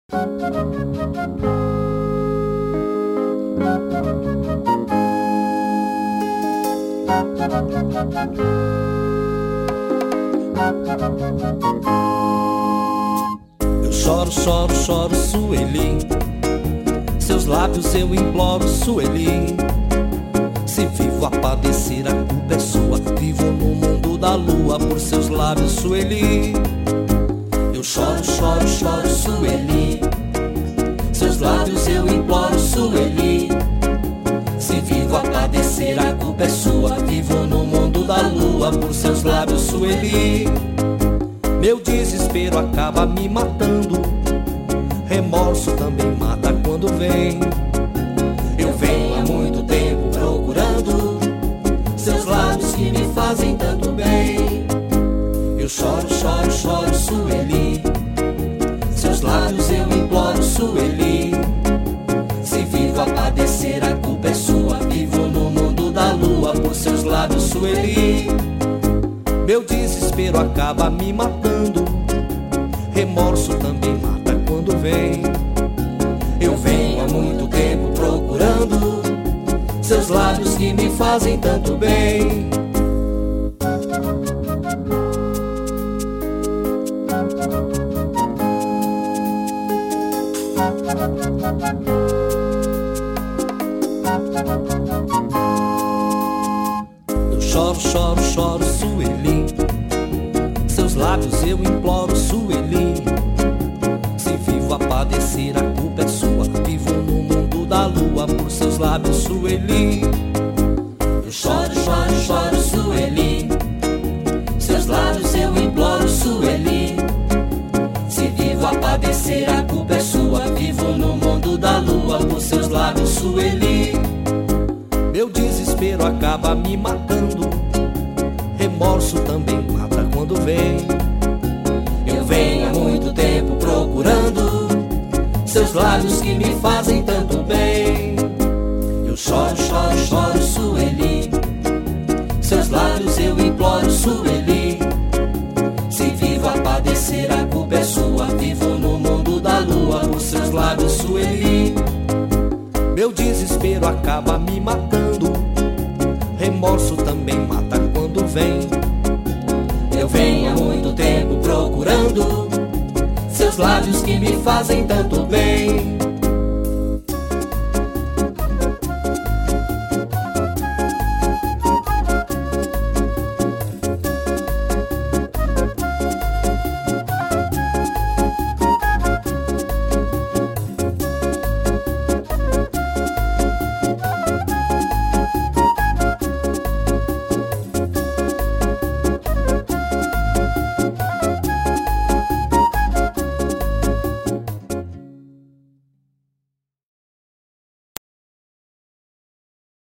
Eu choro, choro, choro, Sueli. Seus lábios eu imploro, Sueli. Se vivo a padecer, a culpa é sua. Vivo no mundo da lua por seus lábios, Sueli. Eu choro, choro, choro, Sueli. Seus lábios eu imploro, Sueli. Se vivo a padecer, a culpa é sua. Vivo no mundo da lua por seus lábios, Sueli. Meu desespero acaba me matando. Remorso também mata quando vem. Eu venho há muito tempo procurando seus lábios que me fazem tanto bem. Eu choro, choro, choro, Sueli. Seus lábios eu imploro, Sueli. Se vivo a padecer, a culpa é sua. Vivo no mundo da lua por seus lábios, Sueli. Meu desespero acaba me matando. Remorso também mata quando vem. Eu venho há muito tempo procurando seus lábios que me fazem tanto bem. Eu choro, choro, choro, Sueli. Seus lábios eu imploro, Sueli. Se vivo a padecer, a culpa é sua. Vivo no mundo da lua por seus lábios, Sueli. Eu choro, choro, choro, Sueli. Seus lábios eu imploro, Sueli. Se vivo a padecer, a culpa é sua. Vivo no mundo da lua por seus lábios, Sueli. Meu desespero acaba me matando. Remorso também mata quando vem. Eu venho há muito tempo procurando seus lábios que me fazem tanto bem. Eu choro, choro, choro, Sueli. Seus lábios eu imploro, Sueli. Se vivo a padecer, a culpa é sua. Vivo no mundo da lua por seus lábios, Sueli. Meu desespero acaba me matando. Remorso também mata quando vem. Eu venho há muito tempo procurando seus lábios que me fazem tanto bem.